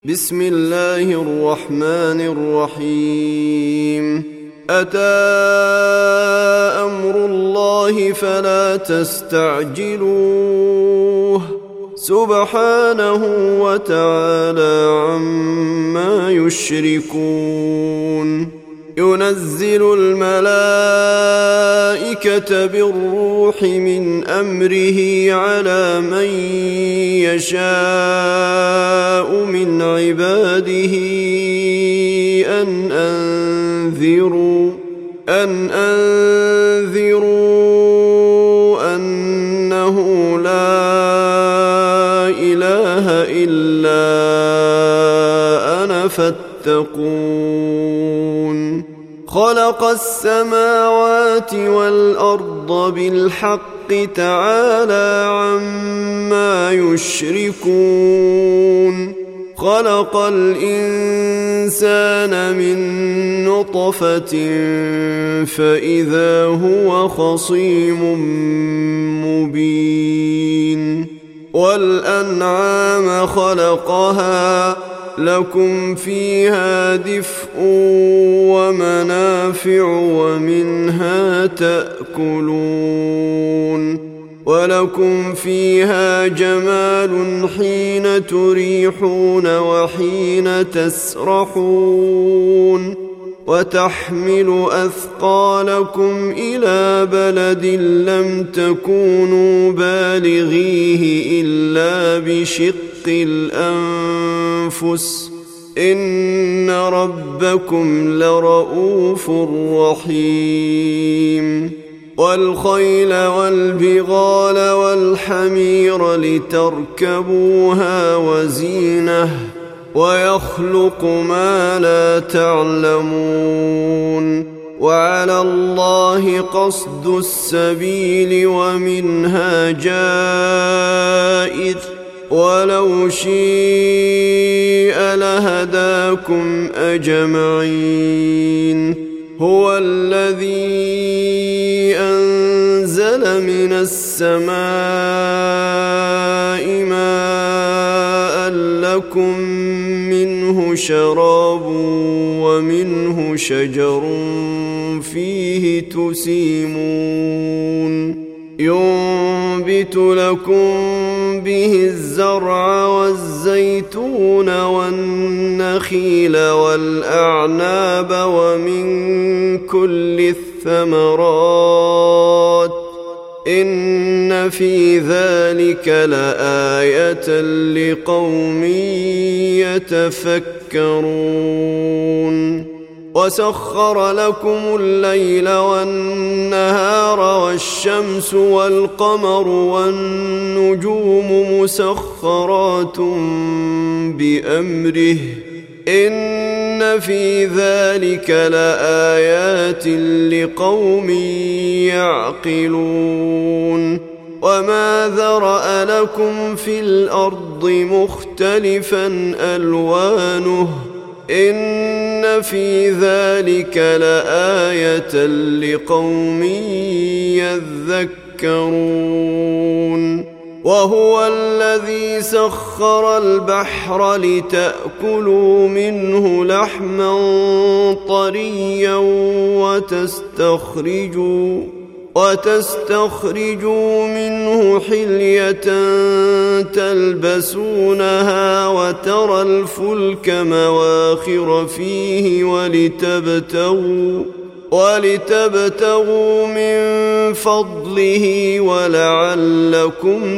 بسم الله الرحمن الرحيم أتى أمر الله فلا تستعجلوه سبحانه وتعالى عما يشركون ينزل الملائكة بالروح من أمره على من يشاء من عباده أن أنذروا أنه لا إله إلا أنا فاتقون خلق السماوات والأرض بالحق تعالى عما يشركون خلق الإنسان من نطفة فإذا هو خصيم مبين والأنعام خلقها لكم فيها دفء ومنافع ومنها تأكلون ولكم فيها جمال حين تريحون وحين تسرحون وتحمل أثقالكم إلى بلد لم تكونوا بالغيه إلا بشق الأنفس إن ربكم لرؤوف رحيم والخيل والبغال والحمير لتركبوها وزينة ويخلق ما لا تعلمون وعلى الله قصد السبيل ومنها جائر ولو شيء لهداكم أجمعين هو الذي أنزل من السماء ماء لكم منه شراب ومنه شجر فيه تسيمون ينبت لكم به الزرع والزيتون والنخيل والأعناب ومن كل الثمرات إن في ذلك لآية لقوم يتفكرون وسخر لكم الليل والنهار والشمس والقمر والنجوم مسخرات بأمره إن في ذلك لآيات لقوم يعقلون وما ذرأ لكم في الأرض مختلفا ألوانه إن في ذلك لآية لقوم يذكرون وهو الذي سخر البحر لتأكلوا منه لحما طريا وتستخرجوا منه حلية تلبسونها وترى الفلك مواخر فيه ولتبتغوا من فضله ولعلكم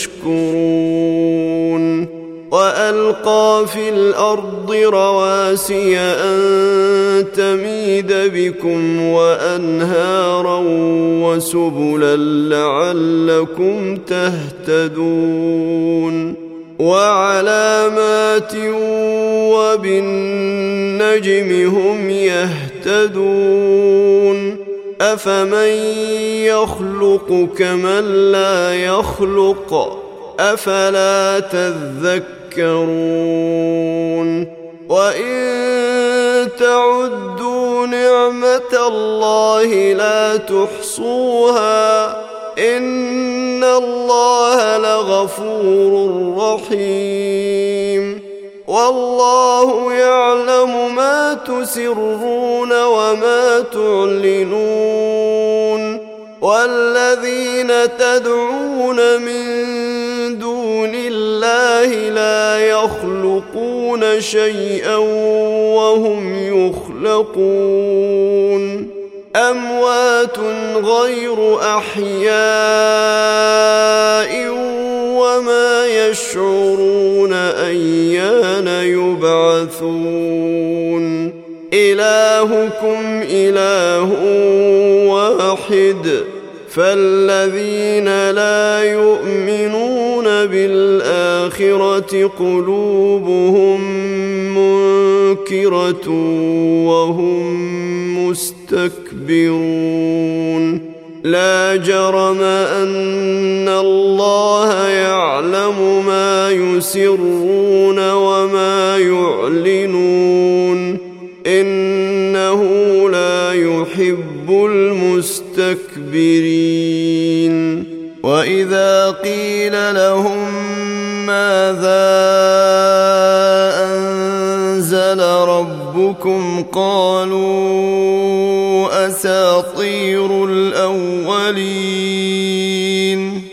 تشكرون وألقى في الأرض رواسي أن تميد بكم وأنهارا وسبلا لعلكم تهتدون وعلامات وبالنجم هم يهتدون أفمن يخلق كمن لا يخلق أفلا تذكرون وإن تعدوا نعمة الله لا تحصوها إن الله لغفور رحيم والله والله يعلم ما تسرون وما تعلنون والذين تدعون من دون الله لا يخلقون شيئا وهم يخلقون أموات غير أحياء وما يشعرون أيان يبعثون إلهكم إله واحد فالذين لا يؤمنون بالآخرة قلوبهم منكرة وهم مستكبرون لا جرم أن الله يعلم ما يسرون وما يعلنون إنه لا يحب المستكبرين وإذا قيل لهم ماذا أنزل ربكم قالوا أساطير الأولين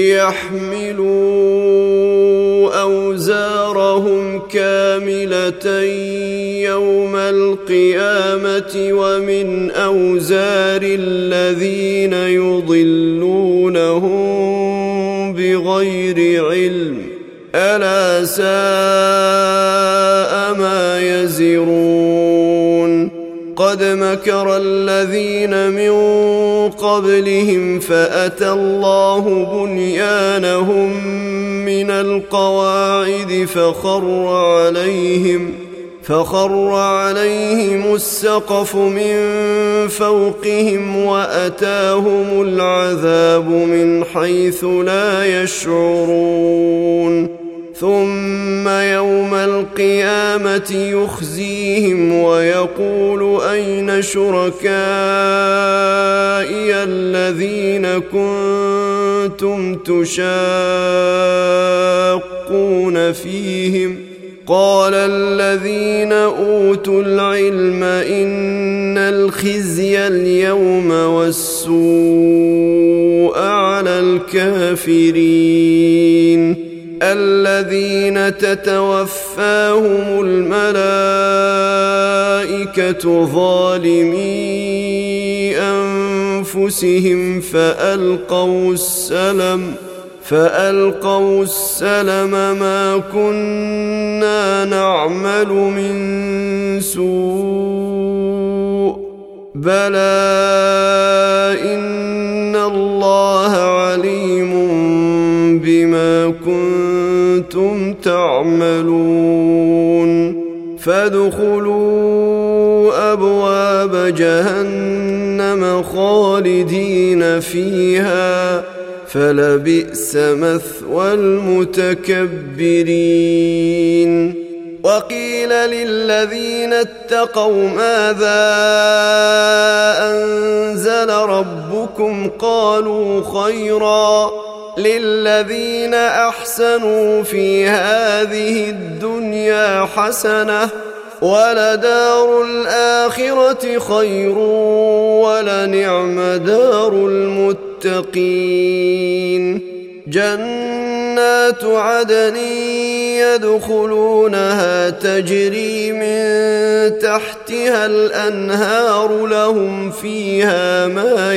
ليحملوا أوزارهم كاملة يوم القيامة ومن أوزار الذين يضلونهم بغير علم ألا ساء ما يزرون قد مكر الذين من قبلهم فأتى الله بنيانهم من القواعد فخر عليهم السقف من فوقهم وأتاهم العذاب من حيث لا يشعرون ثم يوم القيامة يخزيهم ويقول أين شركائي الذين كنتم تشاقون فيهم قال الذين أوتوا العلم إن الخزي اليوم والسوء على الكافرين الذين تتوفاهم الملائكة ظالمي أنفسهم فألقوا السلم ما كنا نعمل من سوء بلى إن الله عليم بما كنتم تعملون فادخلوا أبواب جهنم خالدين فيها فلبئس مثوى المتكبرين وقيل للذين اتقوا ماذا أنزل ربكم قالوا خيرا للذين أحسنوا في هذه الدنيا حسنة ولدار الآخرة خير ولنعم دار المتقين جنات عدن يدخلونها تجري من تحتها الأنهار لهم فيها ما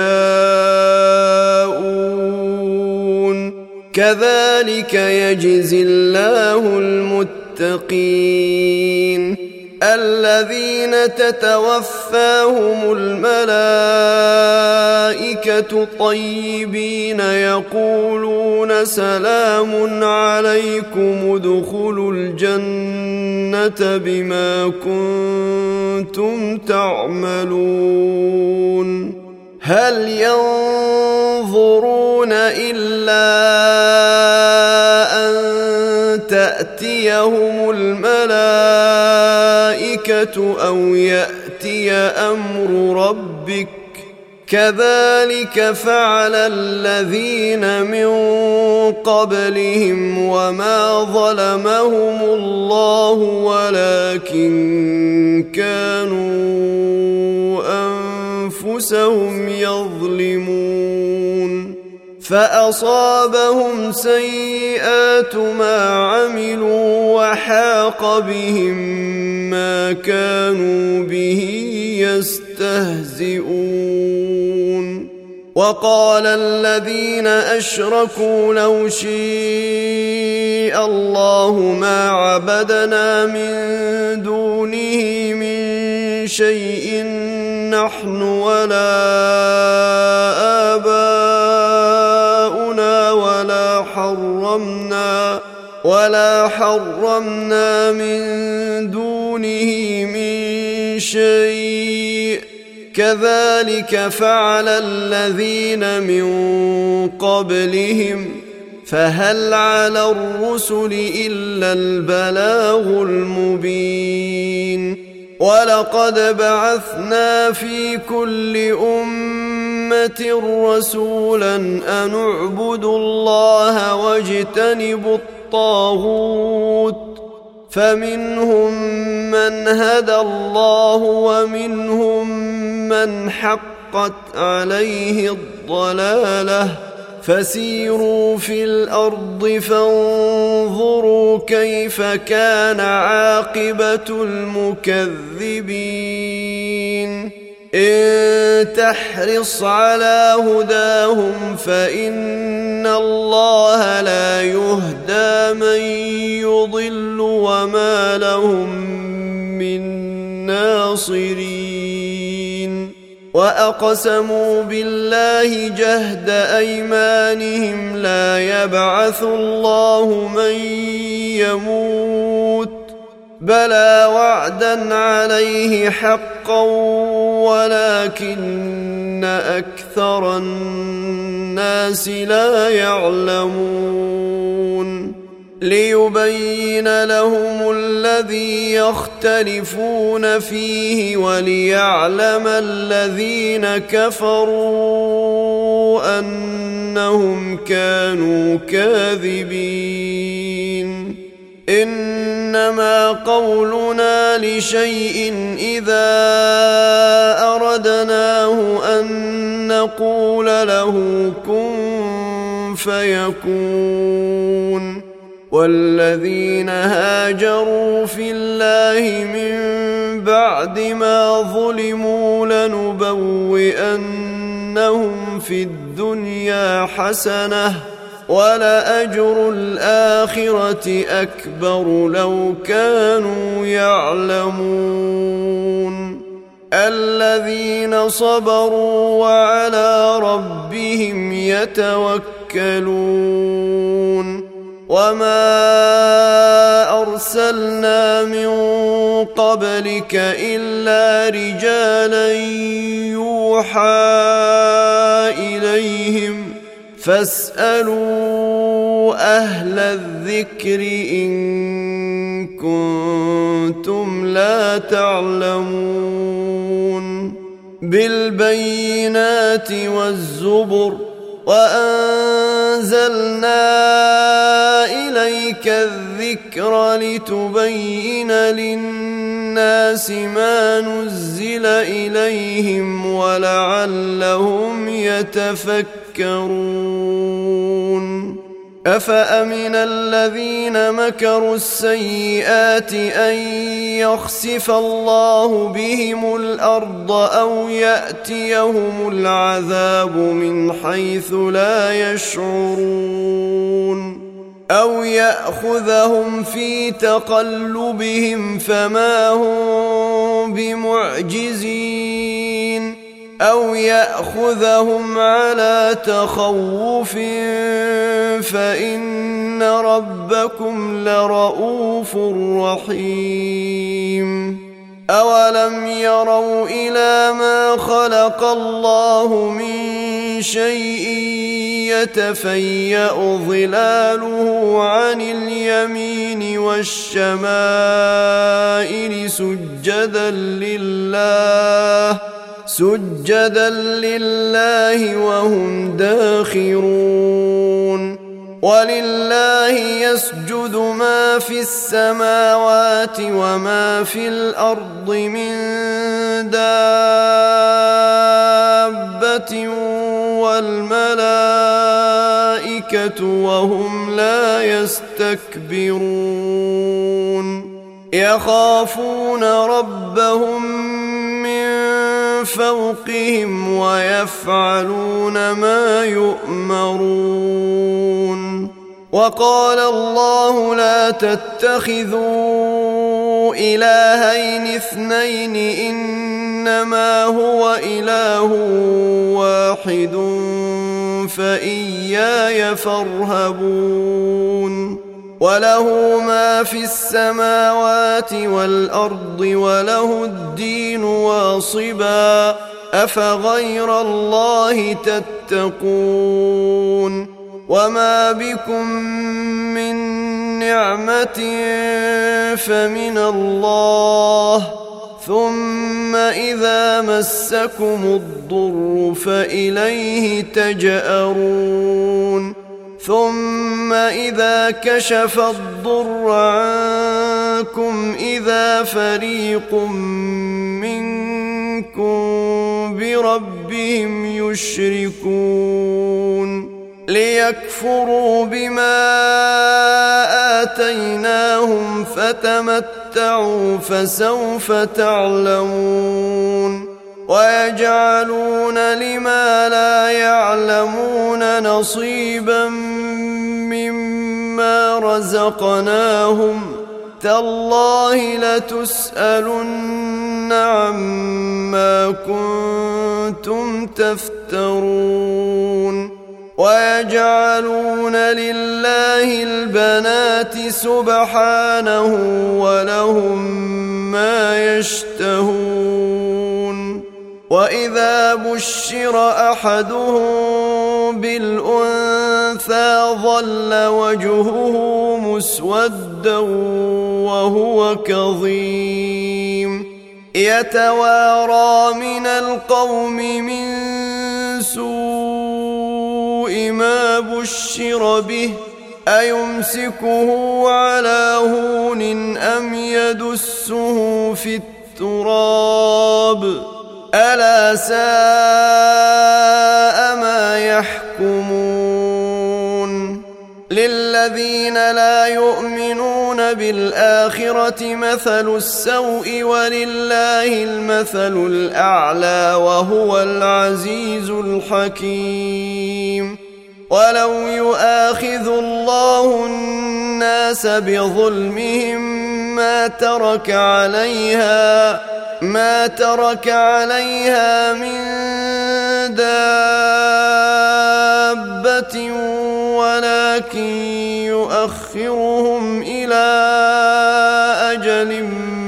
يشاءون كذلك يجزي الله المتقين الذين تتوفاهم الملائكة طيبين يقولون سلام عليكم ادخلوا الجنة بما كنتم تعملون هل ينظرون إلا أن تأتيهم الملائكة أو يأتي أمر ربك كذلك فعل الذين من قبلهم وما ظلمهم الله ولكن كانوا أنفسهم يظلمون فأصابهم سيئات ما عملوا وحاق بهم ما كانوا به يستهزئون وقال الذين أشركوا لو شاء الله ما عبدنا من دونه من شيء نحن ولا آباؤنا ولا حرمنا من دونه من شيء كذلك فعل الذين من قبلهم فهل على الرسل إلا البلاغ المبين ولقد بعثنا في كل أمة رسولا أن اعبدوا الله واجتنبوا الطاغوت فمنهم من هدى الله ومنهم من حقت عليه الضلالة فسيروا في الأرض فانظروا كيف كان عاقبة المكذبين إن تحرص على هداهم فإن الله لا يهدى من يضل وما لهم من ناصرين وأقسموا بالله جهد أيمانهم لا يبعث الله من يموت بلى وعدا عليه حقا ولكن أكثر الناس لا يعلمون ليبين لهم الذي يختلفون فيه وليعلم الذين كفروا أنهم كانوا كاذبين إنما قولنا لشيء إذا أردناه أن نقول له كن فيكون والذين هاجروا في الله من بعد ما ظلموا لنبوئنهم في الدنيا حسنة ولأجر الآخرة أكبر لو كانوا يعلمون الذين صبروا وعلى ربهم يتوكلون وما أرسلنا من قبلك إلا رجالا يوحى إليهم فاسألوا أهل الذكر إن كنتم لا تعلمون بالبينات والزبر وأنزلنا إليك الذكر لتبين للناس ما نزل إليهم ولعلهم يتفكرون أفأمن الذين مكروا السيئات أن يخسف الله بهم الأرض أو يأتيهم العذاب من حيث لا يشعرون أو يأخذهم في تقلبهم فما هم بمعجزين أو يأخذهم على تخوف فإن ربكم لرؤوف رحيم أولم يروا إلى ما خلق الله من شيء يتفيأ ظلاله عن اليمين والشمائل سجدا لله وهم داخرون ولله يسجد ما في السماوات وما في الأرض من دابة والملائكة وهم لا يستكبرون يخافون ربهم من فوقهم ويفعلون ما يؤمرون وقال الله لا تتخذوا إلهين اثنين إنما هو إله واحد فإياي فارهبون وله ما في السماوات والأرض وله الدين واصبا أفغير الله تتقون وما بكم من نعمة فمن الله ثم إذا مسكم الضر فإليه تجأرون ثم إذا كشف الضر عنكم إذا فريق منكم بربهم يشركون ليكفروا بما آتيناهم فتمتعوا فسوف تعلمون ويجعلون لما لا يعلمون نصيبا مما رزقناهم تالله لتسألن عما كنتم تفترون ويجعلون لله البنات سبحانه ولهم ما يشتهون وإذا بشر أحدهم بالأنثى ظل وجهه مسودا وهو كظيم يتوارى من القوم من سوء ما بشر به أيمسكه على هون أم يدسه في التراب ألا ساء ما يحكمون للذين لا يؤمنون بالآخرة مثل السوء ولله المثل الأعلى وهو العزيز الحكيم ولو يؤاخذ الله الناس بظلمهم ما ترك عليها من دابة ولكن يؤخرهم إلى أجل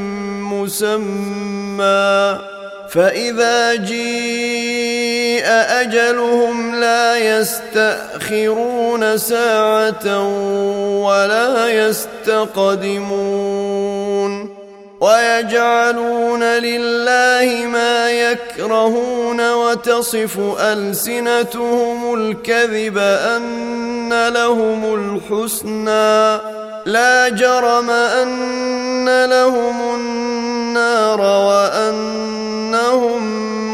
مسمى فإذا جيء أجلهم لا يستأخرون ساعة ولا يستقدمون ويجعلون لله ما يكرهون وتصف ألسنتهم الكذب أن لهم الحسنى لا جرم أن لهم النار وأنهم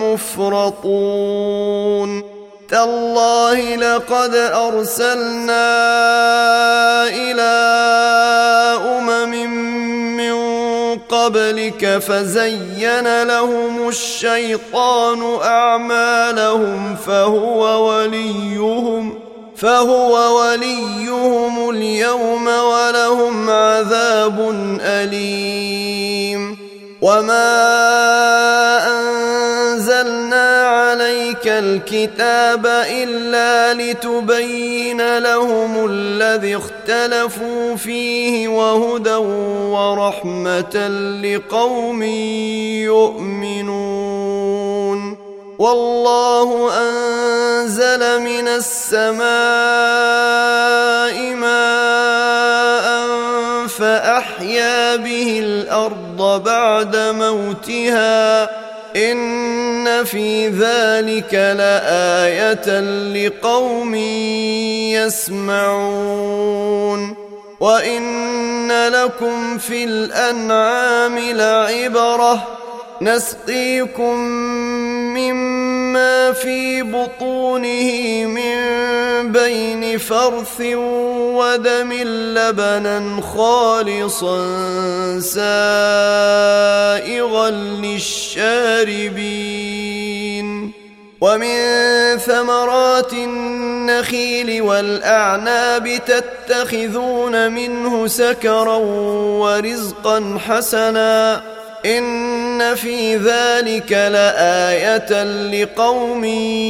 مفرطون تالله لقد أرسلنا إلى أمم من قبلك فزين لهم الشيطان أعمالهم فهو وليهم اليوم ولهم عذاب أليم وما أنزلنا عليك الكتاب إلا لتبين لهم الذي اختلفوا فيه وهدى ورحمة لقوم يؤمنون والله أنزل من السماء ماء فأحيا به الأرض بعد موتها إن في ذلك لآية لقوم يسمعون وإن لكم في الأنعام لعبرة نسقيكم مما في بطونه من بين فرث ودم لبنا خالصا سائغا للشاربين ومن ثمرات النخيل والأعناب تتخذون منه سكرا ورزقا حسنا إن في ذلك لآية لقوم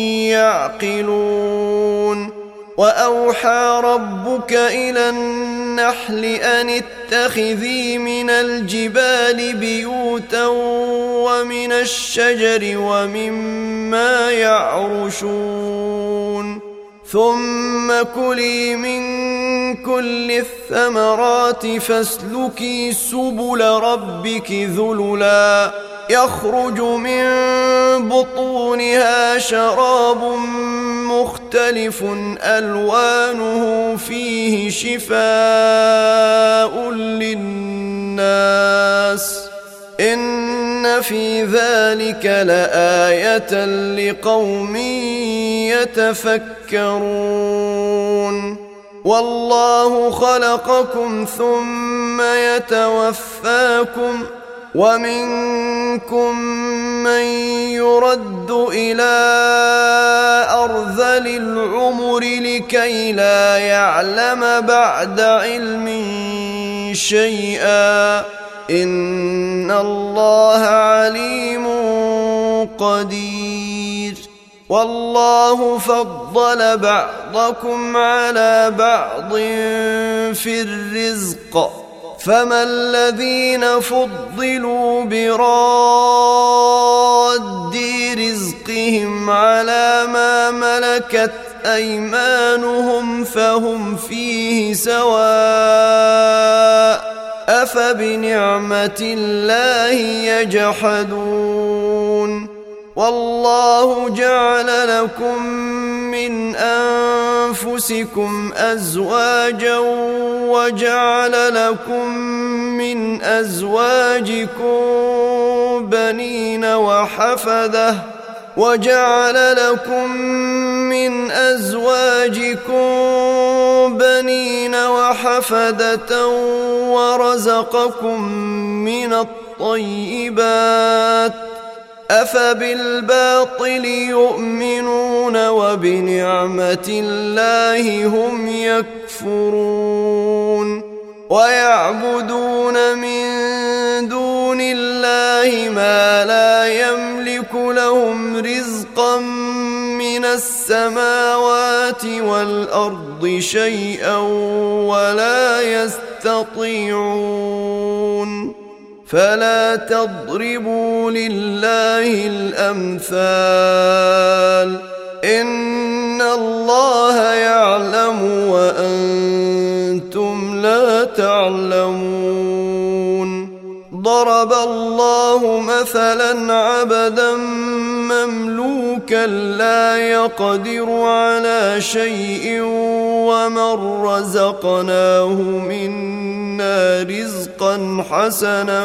يعقلون وأوحى ربك إلى النحل أن اتخذي من الجبال بيوتا ومن الشجر ومما يعرشون ثم كلي من كل الثمرات فاسلكي سبل ربك ذللا يخرج من بطونها شراب مختلف ألوانه فيه شفاء للناس إن في ذلك لآية لقوم يتفكرون والله خلقكم ثم يتوفاكم ومنكم من يرد إلى أرذل العمر لكي لا يعلم بعد علم شيئا إن الله عليم قدير والله فضل بعضكم على بعض في الرزق فما الذين فضلوا براد رزقهم على ما ملكت أيمانهم فهم فيه سواء أفبنعمة الله يجحدون والله جعل لكم من أنفسكم أزواجا وجعل لكم من أزواجكم بنين وحفدة وجعل لكم من أزواجكم بنين وحفدة ورزقكم من الطيبات أفبالباطل يؤمنون وبنعمة الله هم يكفرون ويعبدون من دون الله ما لا يملك لهم رزقا من السماوات والأرض شيئا ولا يستطيعون فلا تضربوا لله الأمثال إن الله يعلم وأنتم لا تعلمون ضرب الله مثلا عبدا مملوكا لا يقدر على شيء ومن رزقناه منا رزقا حسنا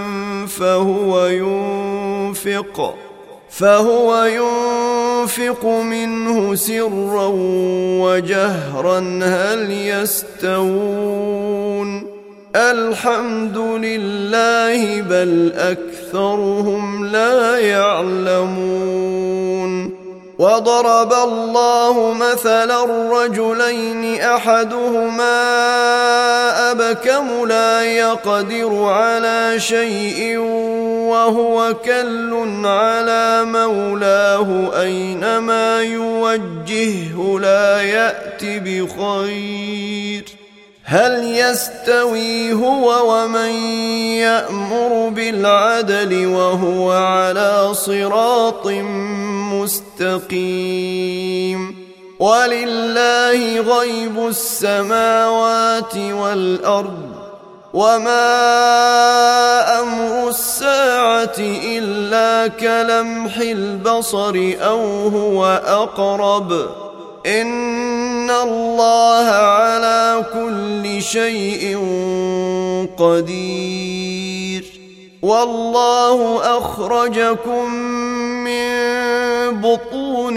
فهو ينفق منه سرا وجهرا هل يستوون الحمد لله بل أكثرهم لا يعلمون وضرب الله مثلا رجلين أحدهما أبكم لا يقدر على شيء وهو كل على مولاه أينما يوجهه لا يأتي بخير هل يستوي هو ومن يأمر بالعدل وهو على صراط مستقيم ولله غيب السماوات والأرض وما أمر الساعة إلا إما كلمح البصر أو هو أقرب إن الله على كل شيء قدير والله أخرجكم من بطون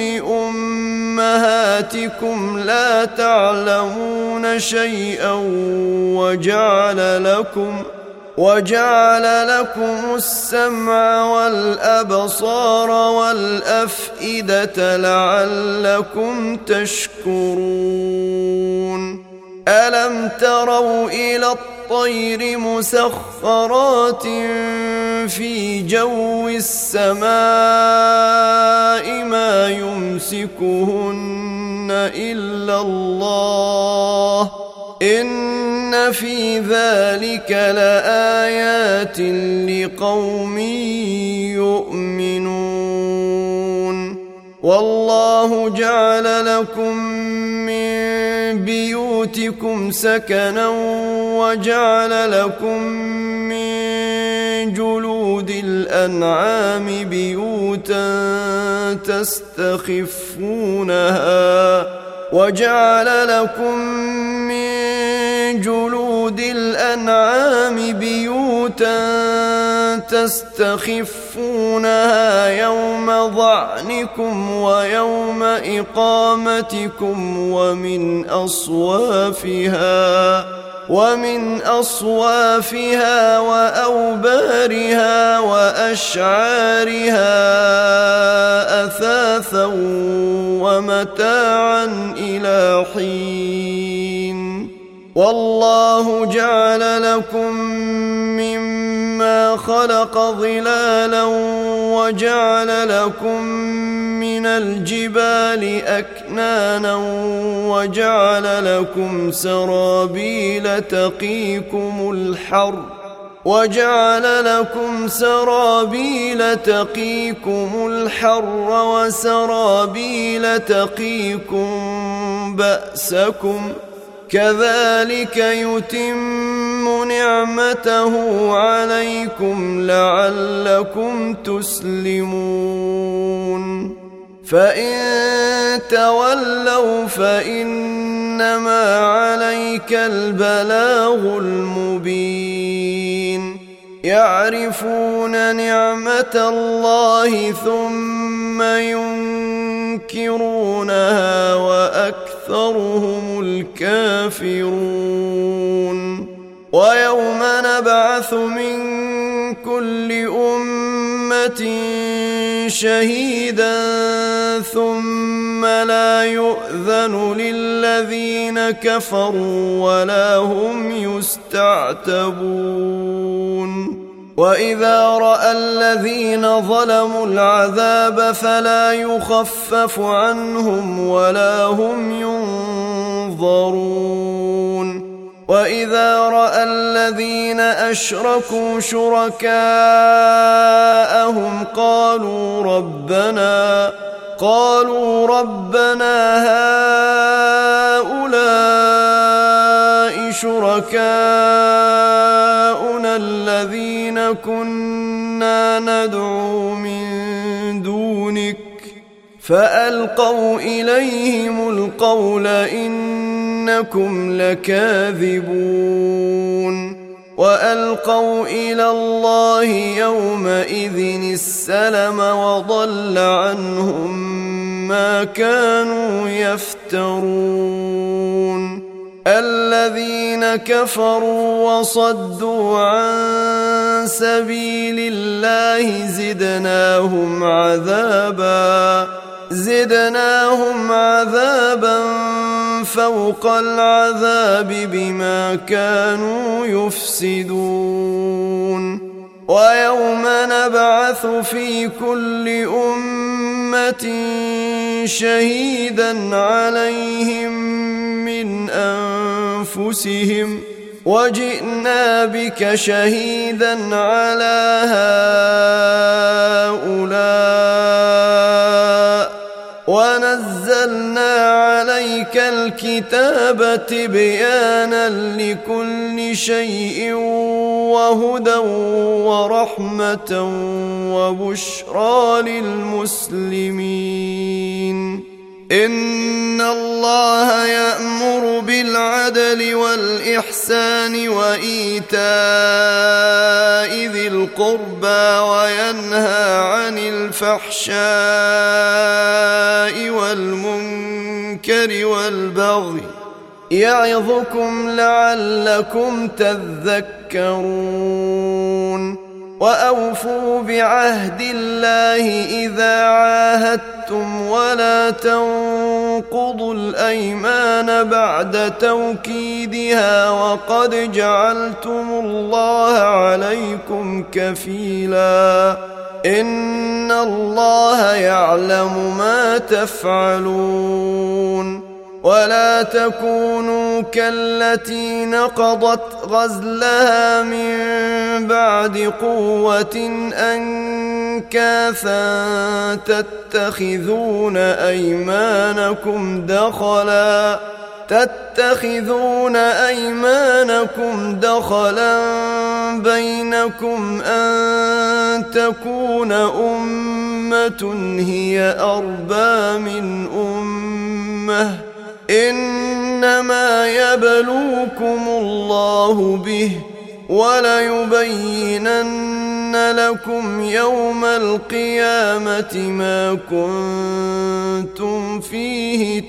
أمهاتكم لا تعلمون شيئا وجعل لكم السمع والأبصار والأفئدة لعلكم تشكرون ألم تروا إلى الطير مسخرات في جو السماء ما يمسكهن إلا الله إن في ذلك لآيات لقوم يؤمنون والله جعل لكم من بيوتكم سكنا وجعل لكم من جلود الأنعام بيوتا تستخفونها يوم ظعنكم ويوم إقامتكم ومن أصوافها وأوبارها وأشعارها أثاثا ومتاعا إلى حين والله جعل لكم مما خلق ظلالا وجعل لكم من الجبال أكنانا وجعل لكم سرابيل تقيكم الحر وسرابيل تقيكم بأسكم كذلك يتم نعمته عليكم لعلكم تسلمون فإن تولوا فإنما عليك البلاغ المبين يعرفون نعمة الله ثم ينكرونها وأكثرهم الكافرون ويوم نبعث من كل أمة شهيدا ثم لا يؤذن للذين كفروا ولا هم يستعتبون وإذا رأى الذين ظلموا العذاب فلا يخفف عنهم ولا هم ينظرون وإذا رأى الذين أشركوا شركاءهم قالوا ربنا هؤلاء شركاؤنا الذين كنا ندعو من دونك فألقوا إليهم القول إنكم لكاذبون وألقوا إلى الله يومئذ السلم وضل عنهم ما كانوا يفترون الذين كفروا وصدوا عن سبيل الله زدناهم عذابا فوق العذاب بما كانوا يفسدون ويوم نبعث في كل أمة شهيدا عليهم من أنفسهم وجئنا بك شهيدا على هؤلاء ونزلنا عليك الكتاب تبيانا لكل شيء وهدى ورحمة وبشرى للمسلمين. إن الله يأمر بالعدل والإحسان وإيتاء ذي القربى وينهى عن الفحشاء والمنكر والبغي يعظكم لعلكم تذكرون. وأوفوا بعهد الله إذا عاهدتم ولا تنقضوا الأيمان بعد توكيدها وقد جعلتم الله عليكم كفيلا إن الله يعلم ما تفعلون. ولا تكونوا كالتي نقضت غزلها من بعد قوة أنكاثا تتخذون أيمانكم دخلا بينكم أن تكون أمة هي أربى من أمة إنما يبلوكم الله به وليبينن لكم يوم القيامة ما كنتم فيه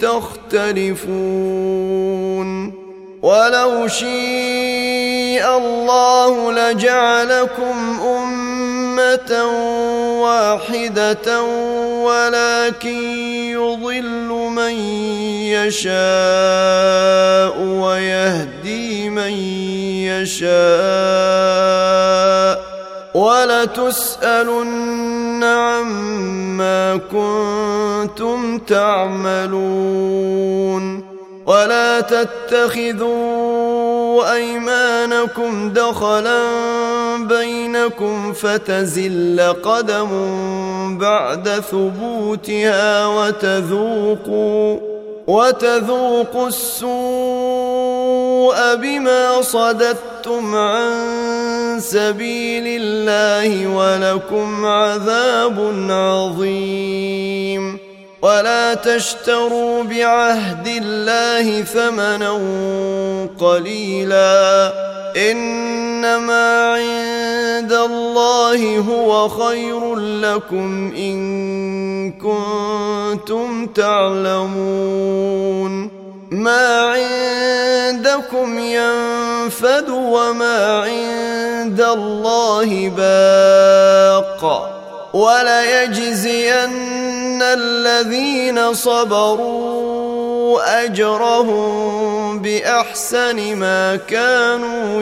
تختلفون. ولو شاء الله لجعلكم أمة واحدة ولكن يضل من يشاء ويهدي من يشاء ولتسألن عما كنتم تعملون. ولا تتخذوا أيمانكم دخلا بينكم فتزل قدم بعد ثبوتها وتذوقوا السوء بما صددتم عن سبيل الله ولكم عذاب عظيم. ولا تشتروا بعهد الله ثمنا قليلا إنما عند الله هو خير لكم إن كنتم تعلمون. ما عندكم ينفد وما عند الله باق وليجزين الذين صبروا أجرهم بأحسن ما كانوا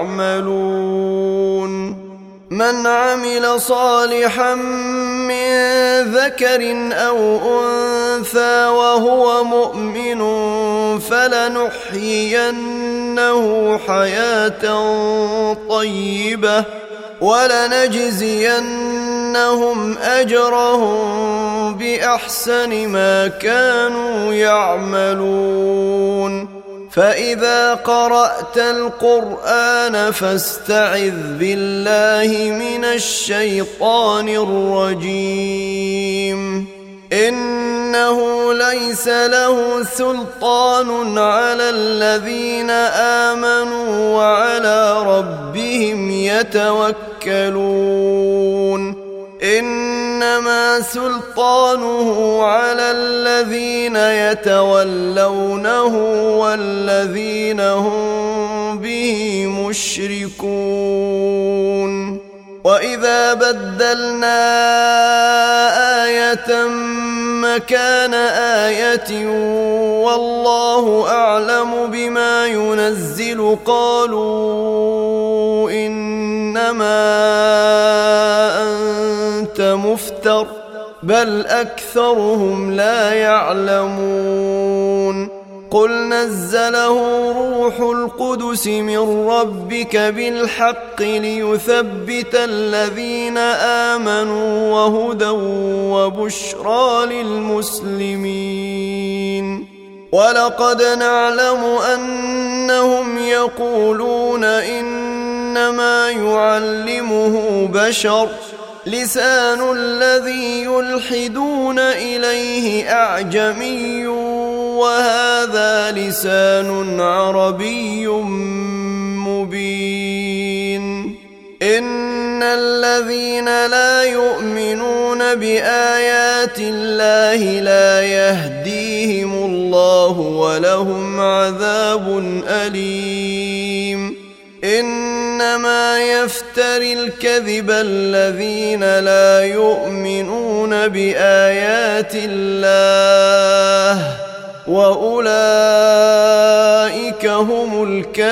يعملون. من عمل صالحا من ذكر أو أنثى وهو مؤمن فلنحيينه حياة طيبة ولنجزينهم أجرهم بأحسن ما كانوا يعملون. فإذا قرأت القرآن فاستعذ بالله من الشيطان الرجيم إنه ليس له سلطان على الذين آمنوا وعلى ربهم يتوكلون. إنما سلطانه على الذين يتولونه والذين هم به مشركون. وإذا بدلنا آية مكان آية والله أعلم بما ينزل قالوا إنما أنت مفتر بل أكثرهم لا يعلمون. قل نزله روح القدس من ربك بالحق ليثبت الذين آمنوا وهدى وبشرى للمسلمين. ولقد نعلم أنهم يقولون إنما يعلمه بشر لسان الذي يلحدون إليه أعجمي وهذا لسان عربي مبين إن الذين لا يؤمنون بآيات الله لا يهديهم الله ولهم عذاب أليم إنما يفتري الكذب الذين لا يؤمنون بآيات الله وأولئك هم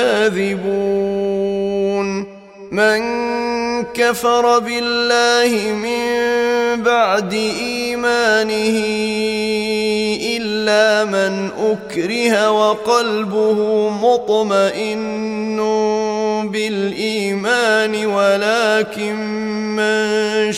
الكاذبون من كفر بالله من بعد إيمانه إلا من أكره وقلبه مطمئن بالإيمان ولكن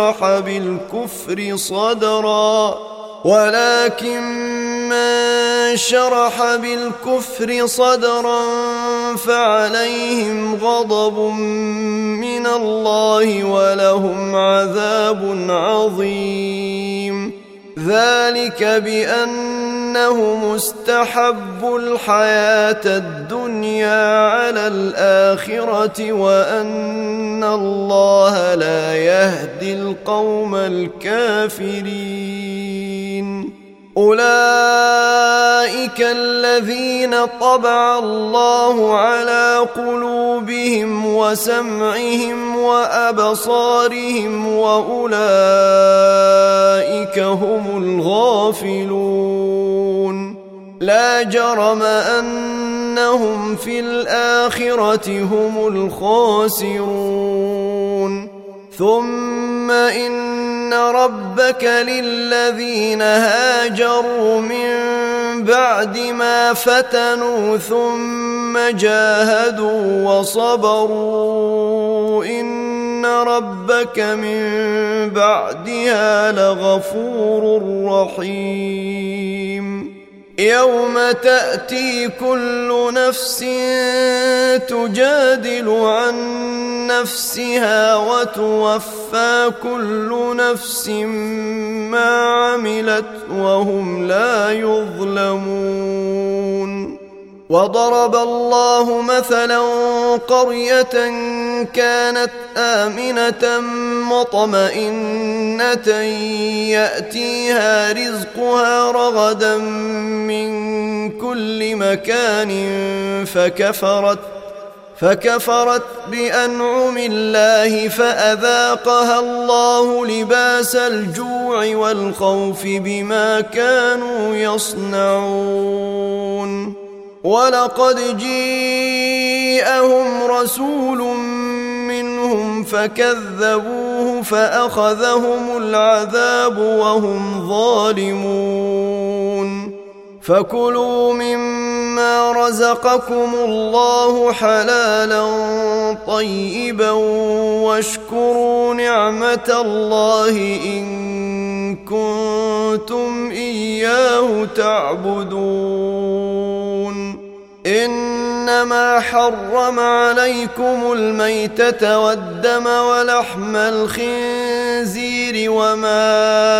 من شرح بالكفر صدرا فعليهم غضب من الله ولهم عذاب عظيم ذلك بأنهم استحبوا الحياة الدنيا على الآخرة وأن الله لا يهدي القوم الكافرين أولئك الذين طبع الله على قلوبهم وسمعهم وأبصارهم وأولئك هم الغافلون لا جرم أنهم في الآخرة هم الخاسرون ثم إن ربك للذين هاجروا من بعد ما فتنوا ثم جاهدوا وصبروا إن ربك من بعدها لغفور رحيم يوم تأتي كل نفس تجادل عن نفسها وتوفى كل نفس ما عملت وهم لا يظلمون وضرب الله مثلا قرية كانت آمنة مطمئنة يأتيها رزقها رغدا من كل مكان فكفرت بأنعم الله فأذاقها الله لباس الجوع والخوف بما كانوا يصنعون ولقد جاءهم رسول منهم فكذبوه فأخذهم العذاب وهم ظالمون فكلوا مما رزقكم الله حلالا طيبا واشكروا نعمة الله إن كنتم إياه تعبدون إنما حرم عليكم الميتة والدم ولحم الخنزير وما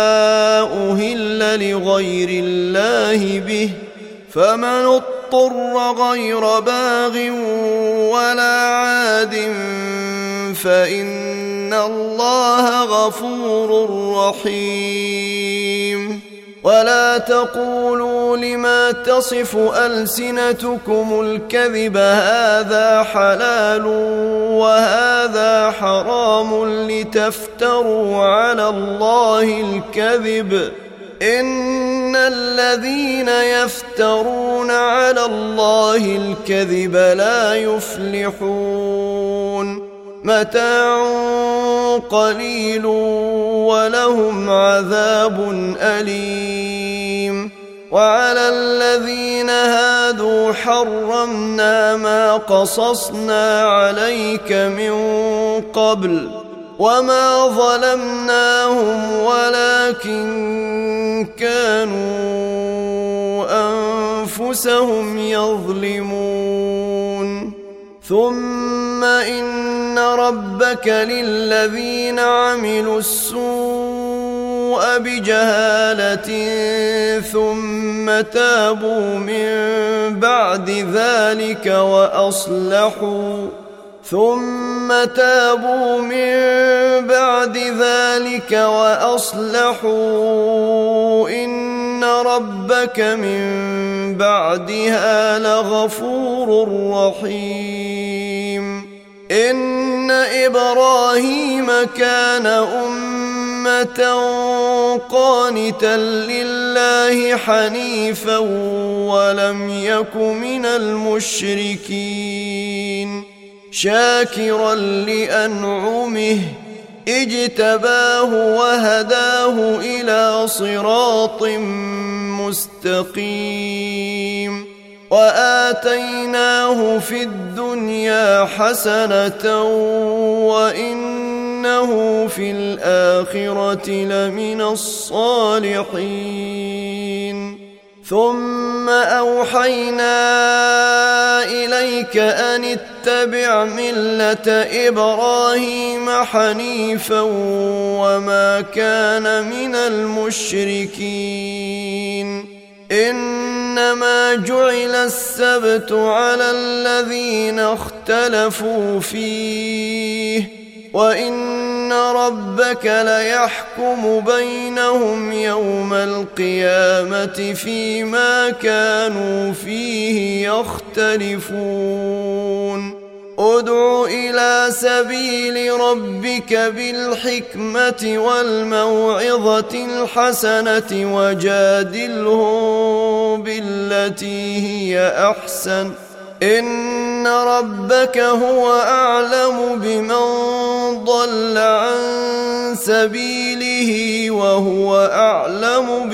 أهل لغير الله به فمن اضطر غير باغ ولا عاد فإن الله غفور رحيم ولا تقولوا لما تصف ألسنتكم الكذب هذا حلال وهذا حرام لتفتروا على الله الكذب إن الذين يفترون على الله الكذب لا يفلحون متاع قليل ولهم عذاب أليم وعلى الذين هادوا حرمنا ما قصصنا عليك من قبل وما ظلمناهم ولكن كانوا أنفسهم يظلمون ثم إن ربك للذين عملوا السوء بجهالة ثم تابوا من بعد ذلك وأصلحوا إن ربك من بعدها لغفور رحيم إن إبراهيم كان أمة قانتا لله حنيفا ولم يك من المشركين شاكرا لأنعمه اجتباه وهداه إلى صراط مستقيم وآتيناه في الدنيا حسنة وإنه في الآخرة لمن الصالحين ثم أوحينا إليك أن اتبع ملة إبراهيم حنيفا وما كان من المشركين إنما جعل السبت على الذين اختلفوا فيه وإن ربك ليحكم بينهم يوم القيامة فيما كانوا فيه يختلفون ادع إلى سبيل ربك بالحكمة والموعظة الحسنة وجادلهم بالتي هي أحسن إن ربك هو أعلم بمن ضل عن سبيله وهو أعلم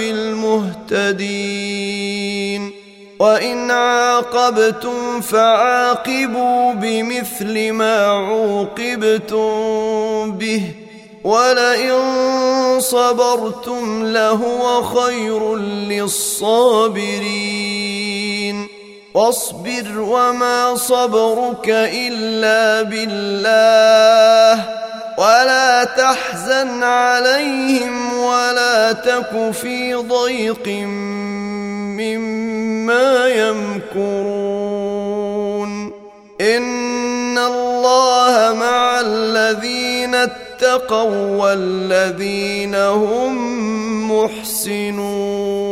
بالمهتدين وإن عاقبتم فعاقبوا بمثل ما عوقبتم به ولئن صبرتم لهو خير للصابرين واصبر وما صبرك إلا بالله ولا تحزن عليهم ولا تك في ضيق مما يمكرون إن الله مع الذين اتقوا والذين هم محسنون